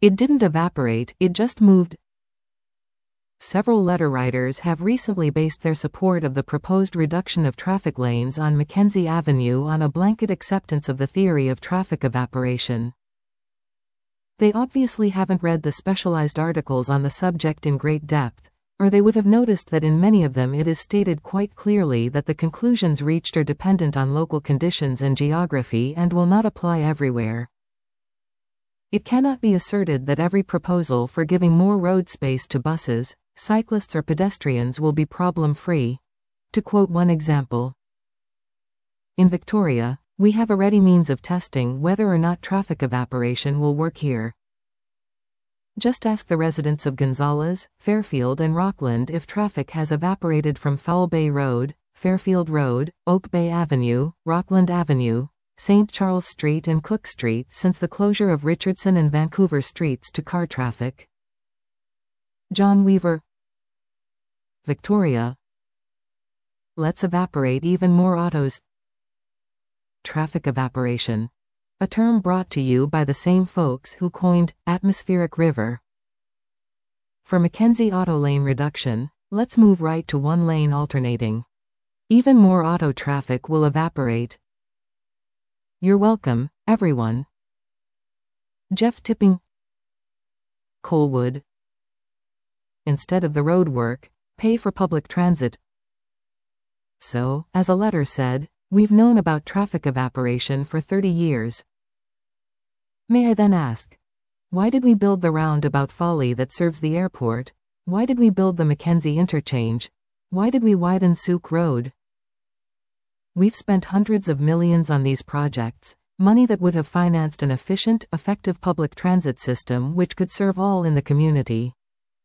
It didn't evaporate, it just moved. Several letter writers have recently based their support of the proposed reduction of traffic lanes on Mackenzie Avenue on a blanket acceptance of the theory of traffic evaporation. They obviously haven't read the specialized articles on the subject in great depth, or they would have noticed that in many of them it is stated quite clearly that the conclusions reached are dependent on local conditions and geography and will not apply everywhere. It cannot be asserted that every proposal for giving more road space to buses, cyclists or pedestrians will be problem-free. To quote one example, in Victoria, we have a ready means of testing whether or not traffic evaporation will work here. Just ask the residents of Gonzales, Fairfield and Rockland if traffic has evaporated from Foul Bay Road, Fairfield Road, Oak Bay Avenue, Rockland Avenue, St. Charles Street and Cook Street since the closure of Richardson and Vancouver streets to car traffic. John Weaver, Victoria. Let's evaporate even more autos. Traffic evaporation. A term brought to you by the same folks who coined atmospheric river. For Mackenzie auto lane reduction, let's move right to one lane alternating. Even more auto traffic will evaporate. You're welcome, everyone. Jeff Tipping, Colwood. Instead of the road work, pay for public transit. So, as a letter said, we've known about traffic evaporation for 30 years. May I then ask, why did we build the roundabout folly that serves the airport? Why did we build the Mackenzie interchange? Why did we widen Souk Road? We've spent hundreds of millions on these projects, money that would have financed an efficient, effective public transit system which could serve all in the community.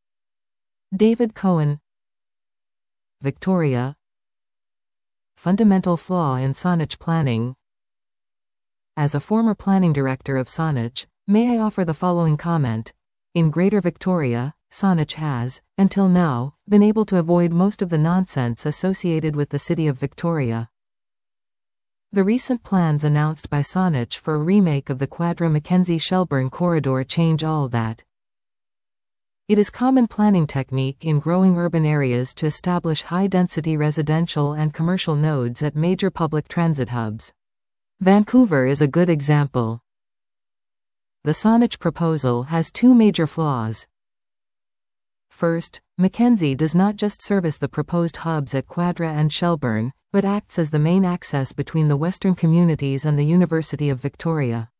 David Cohen, Victoria. Fundamental flaw in Saanich planning. As a former planning director of Saanich, may I offer the following comment. In Greater Victoria, Saanich has, until now, been able to avoid most of the nonsense associated with the City of Victoria. The recent plans announced by Saanich for a remake of the Quadra Mackenzie-Shelburne corridor change all that. It is common planning technique in growing urban areas to establish high-density residential and commercial nodes at major public transit hubs. Vancouver is a good example. The Saanich proposal has two major flaws. First, Mackenzie does not just service the proposed hubs at Quadra and Shelburne, but acts as the main access between the western communities and the University of Victoria.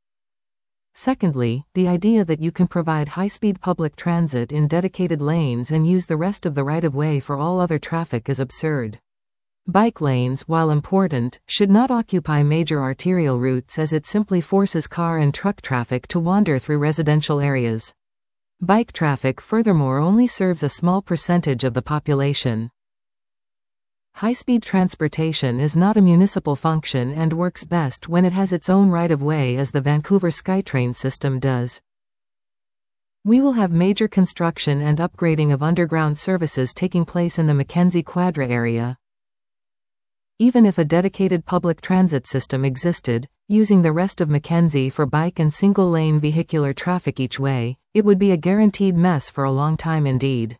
Secondly, the idea that you can provide high-speed public transit in dedicated lanes and use the rest of the right-of-way for all other traffic is absurd. Bike lanes, while important, should not occupy major arterial routes as it simply forces car and truck traffic to wander through residential areas. Bike traffic furthermore only serves a small percentage of the population. High-speed transportation is not a municipal function and works best when it has its own right-of-way as the Vancouver SkyTrain system does. We will have major construction and upgrading of underground services taking place in the Mackenzie Quadra area. Even if a dedicated public transit system existed, using the rest of Mackenzie for bike and single-lane vehicular traffic each way, it would be a guaranteed mess for a long time indeed.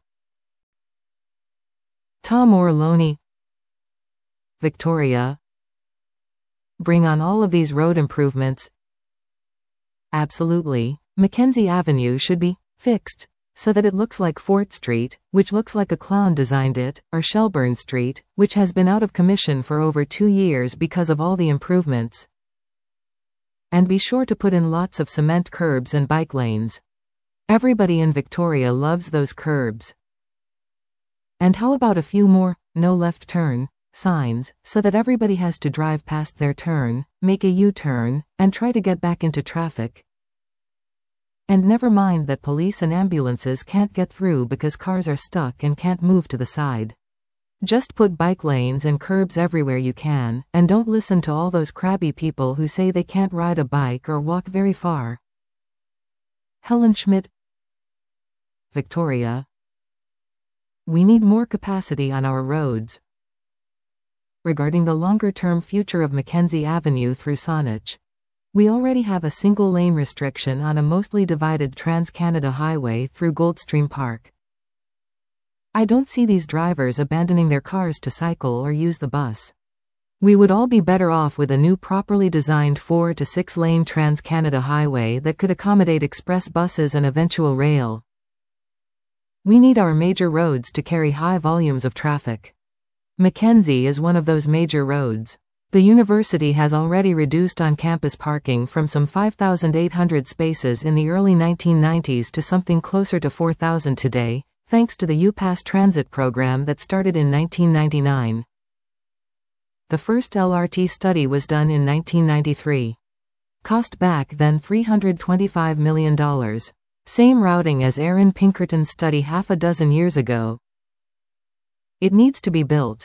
Tom Orloni, Victoria. Bring on all of these road improvements. Absolutely, Mackenzie Avenue should be fixed so that it looks like Fort Street, which looks like a clown designed it, or Shelburne Street, which has been out of commission for over 2 years because of all the improvements. And be sure to put in lots of cement curbs and bike lanes. Everybody in Victoria loves those curbs. And how about a few more no left turn signs, so that everybody has to drive past their turn, make a U-turn, and try to get back into traffic. And never mind that police and ambulances can't get through because cars are stuck and can't move to the side. Just put bike lanes and curbs everywhere you can, and don't listen to all those crabby people who say they can't ride a bike or walk very far. Helen Schmidt, Victoria. We need more capacity on our roads. Regarding the longer-term future of Mackenzie Avenue through Saanich, We already have a single-lane restriction on a mostly divided Trans-Canada Highway through Goldstream Park. I don't see these drivers abandoning their cars to cycle or use the bus. We would all be better off with a new properly designed 4 to 6 lane Trans-Canada Highway that could accommodate express buses and eventual rail. We need our major roads to carry high volumes of traffic. Mackenzie is one of those major roads. The university has already reduced on-campus parking from some 5,800 spaces in the early 1990s to something closer to 4,000 today, thanks to the UPass transit program that started in 1999. The first LRT study was done in 1993. Cost back then $325 million. Same routing as Aaron Pinkerton's study half a dozen years ago. It needs to be built.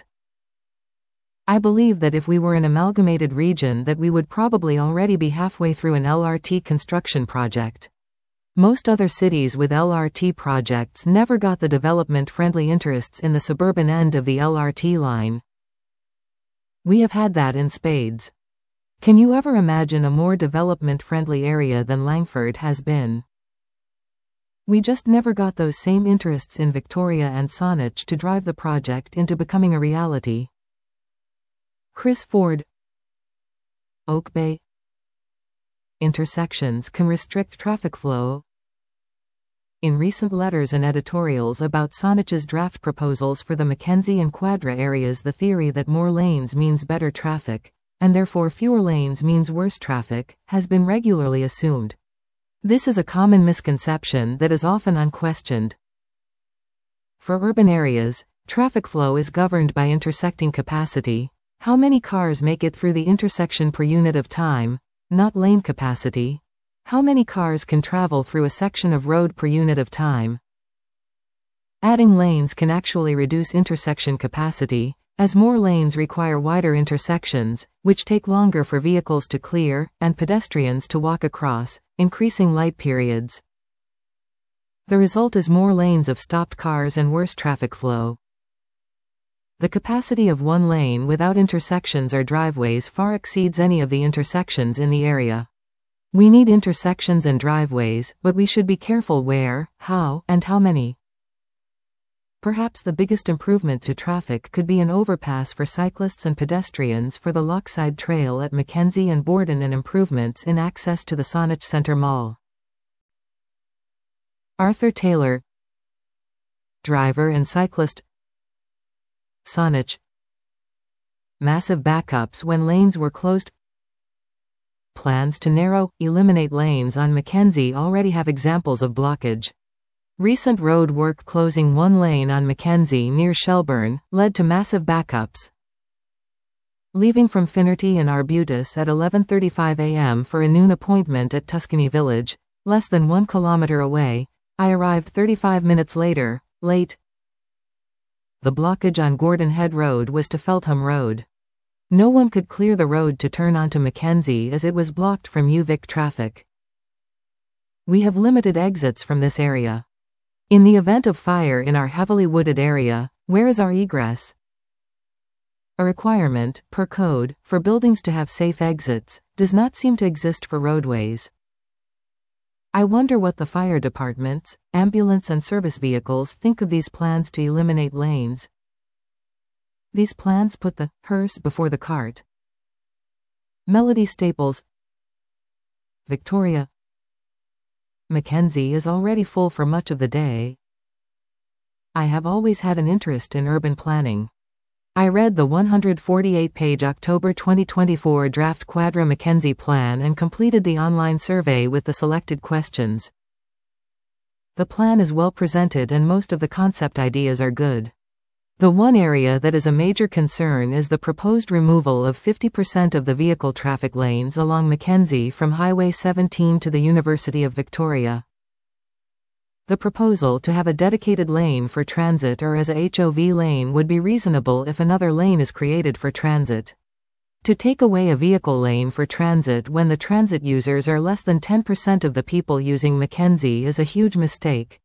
I believe that if we were an amalgamated region that we would probably already be halfway through an LRT construction project. Most other cities with LRT projects never got the development-friendly interests in the suburban end of the LRT line. We have had that in spades. Can you ever imagine a more development-friendly area than Langford has been? We just never got those same interests in Victoria and Saanich to drive the project into becoming a reality. Chris Ford. Oak Bay. Intersections can restrict traffic flow. In recent letters and editorials about Saanich's draft proposals for the Mackenzie and Quadra areas, the theory that more lanes means better traffic, and therefore fewer lanes means worse traffic, has been regularly assumed. This is a common misconception that is often unquestioned. For urban areas, traffic flow is governed by intersecting capacity, how many cars make it through the intersection per unit of time, not lane capacity. How many cars can travel through a section of road per unit of time? Adding lanes can actually reduce intersection capacity, as more lanes require wider intersections, which take longer for vehicles to clear, and pedestrians to walk across, increasing light periods. The result is more lanes of stopped cars and worse traffic flow. The capacity of one lane without intersections or driveways far exceeds any of the intersections in the area. We need intersections and driveways, but we should be careful where, how, and how many. Perhaps the biggest improvement to traffic could be an overpass for cyclists and pedestrians for the Lochside Trail at Mackenzie and Borden, and improvements in access to the Saanich Centre Mall. Arthur Taylor. Driver and cyclist. Saanich. Massive backups when lanes were closed. Plans to eliminate lanes on Mackenzie already have examples of blockage. Recent road work closing one lane on Mackenzie near Shelburne led to massive backups. Leaving from Finnerty and Arbutus at 11:35 a.m. for a noon appointment at Tuscany Village, less than 1 kilometer away, I arrived 35 minutes later, late. The blockage on Gordon Head Road was to Feltham Road. No one could clear the road to turn onto Mackenzie as it was blocked from UVic traffic. We have limited exits from this area. In the event of fire in our heavily wooded area, where is our egress? A requirement, per code, for buildings to have safe exits, does not seem to exist for roadways. I wonder what the fire departments, ambulance and service vehicles think of these plans to eliminate lanes. These plans put the hearse before the cart. Melody Staples. Victoria. Mackenzie is already full for much of the day. I have always had an interest in urban planning. I read the 148-page October 2024 draft Quadra Mackenzie plan and completed the online survey with the selected questions. The plan is well presented and most of the concept ideas are good. The one area that is a major concern is the proposed removal of 50% of the vehicle traffic lanes along Mackenzie from Highway 17 to the University of Victoria. The proposal to have a dedicated lane for transit or as a HOV lane would be reasonable if another lane is created for transit. To take away a vehicle lane for transit when the transit users are less than 10% of the people using Mackenzie is a huge mistake.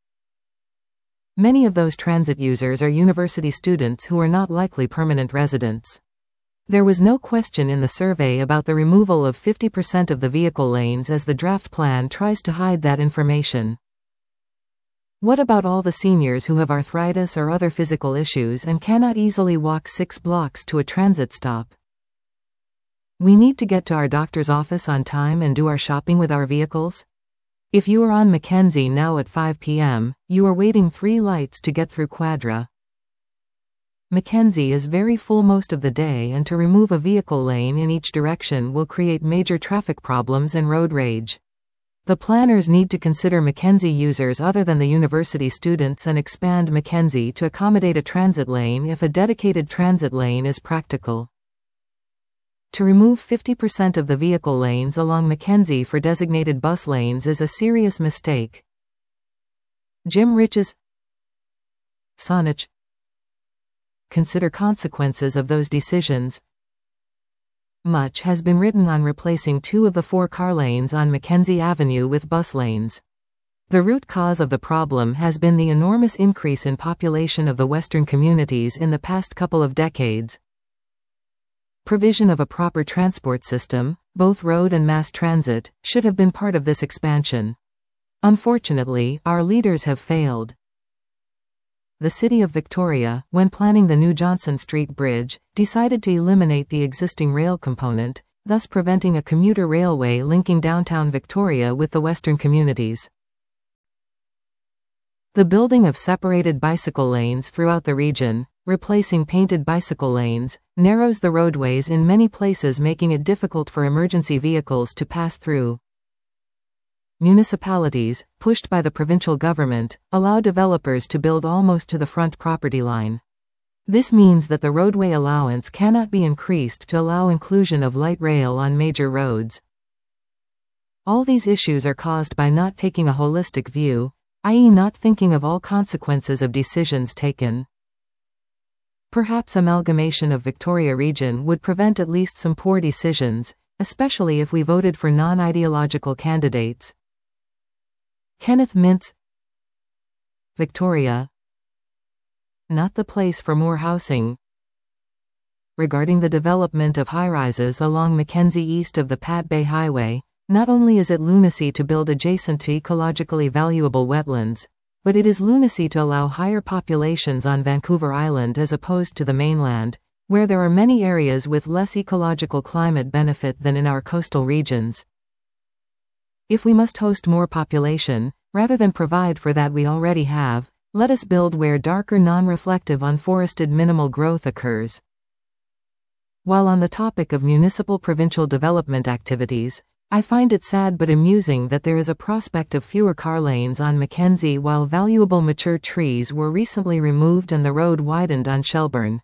Many of those transit users are university students who are not likely permanent residents. There was no question in the survey about the removal of 50% of the vehicle lanes, as the draft plan tries to hide that information. What about all the seniors who have arthritis or other physical issues and cannot easily walk 6 blocks to a transit stop? We need to get to our doctor's office on time and do our shopping with our vehicles? If you are on Mackenzie now at 5 p.m., you are waiting 3 lights to get through Quadra. Mackenzie is very full most of the day, and to remove a vehicle lane in each direction will create major traffic problems and road rage. The planners need to consider Mackenzie users other than the university students and expand Mackenzie to accommodate a transit lane if a dedicated transit lane is practical. To remove 50% of the vehicle lanes along Mackenzie for designated bus lanes is a serious mistake. Jim Riches, Saanich. Consider consequences of those decisions. Much has been written on replacing 2 of the 4 car lanes on Mackenzie Avenue with bus lanes. The root cause of the problem has been the enormous increase in population of the Western communities in the past couple of decades. Provision of a proper transport system, both road and mass transit, should have been part of this expansion. Unfortunately, our leaders have failed. The City of Victoria, when planning the new Johnson Street Bridge, decided to eliminate the existing rail component, thus preventing a commuter railway linking downtown Victoria with the western communities. The building of separated bicycle lanes throughout the region, replacing painted bicycle lanes, narrows the roadways in many places, making it difficult for emergency vehicles to pass through. Municipalities, pushed by the provincial government, allow developers to build almost to the front property line. This means that the roadway allowance cannot be increased to allow inclusion of light rail on major roads. All these issues are caused by not taking a holistic view, i.e., not thinking of all consequences of decisions taken. Perhaps amalgamation of Victoria region would prevent at least some poor decisions, especially if we voted for non-ideological candidates. Kenneth Mintz, Victoria. Not the place for more housing. Regarding the development of high-rises along Mackenzie east of the Pat Bay Highway, not only is it lunacy to build adjacent to ecologically valuable wetlands, but it is lunacy to allow higher populations on Vancouver Island as opposed to the mainland, where there are many areas with less ecological climate benefit than in our coastal regions. If we must host more population, rather than provide for that we already have, let us build where darker non-reflective unforested minimal growth occurs. While on the topic of municipal provincial development activities, I find it sad but amusing that there is a prospect of fewer car lanes on Mackenzie while valuable mature trees were recently removed and the road widened on Shelburne.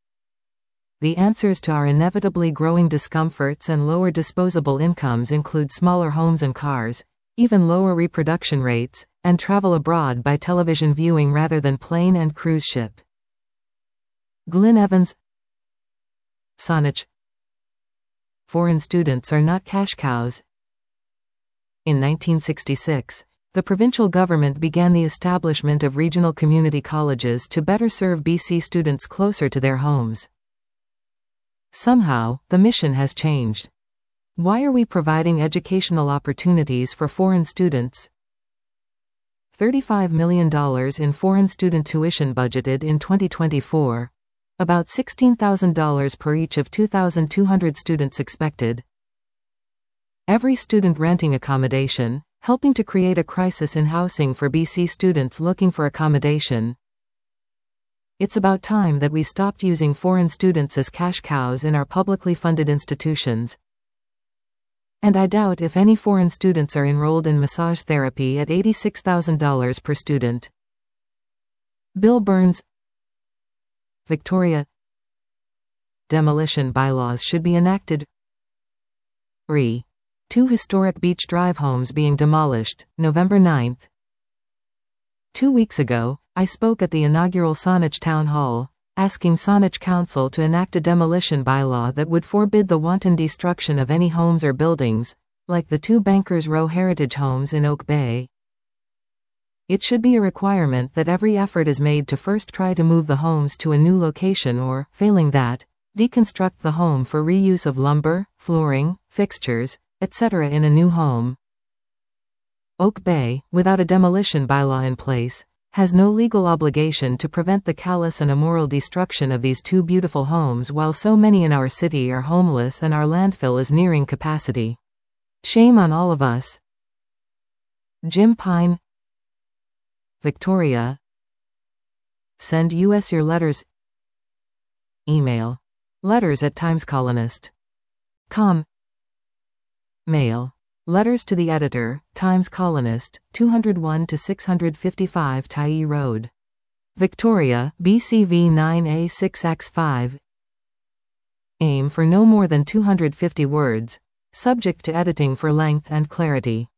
The answers to our inevitably growing discomforts and lower disposable incomes include smaller homes and cars, even lower reproduction rates, and travel abroad by television viewing rather than plane and cruise ship. Glyn Evans, Saanich. Foreign students are not cash cows. In 1966, the provincial government began the establishment of regional community colleges to better serve BC students closer to their homes. Somehow, the mission has changed. Why are we providing educational opportunities for foreign students? $35 million in foreign student tuition budgeted in 2024. About $16,000 per each of 2,200 students expected. Every student renting accommodation, helping to create a crisis in housing for BC students looking for accommodation. It's about time that we stopped using foreign students as cash cows in our publicly funded institutions. And I doubt if any foreign students are enrolled in massage therapy at $86,000 per student. Bill Burns, Victoria. Demolition bylaws should be enacted. Re. 2 historic Beach Drive homes being demolished, November 9. 2 weeks ago, I spoke at the inaugural Saanich Town Hall, asking Saanich Council to enact a demolition bylaw that would forbid the wanton destruction of any homes or buildings, like the 2 Bankers Row heritage homes in Oak Bay. It should be a requirement that every effort is made to first try to move the homes to a new location or, failing that, Deconstruct the home for reuse of lumber, flooring, fixtures, etc. in a new home. Oak Bay, without a demolition bylaw in place, has no legal obligation to prevent the callous and immoral destruction of these two beautiful homes while so many in our city are homeless and our landfill is nearing capacity. Shame on all of us. Jim Pine, Victoria. Send us your letters. Email letters@timescolonist.com. Mail letters to the editor, Times Colonist, 201 to 655 Tyee Road, Victoria, BCV 9A6X5. Aim for no more than 250 words, subject to editing for length and clarity.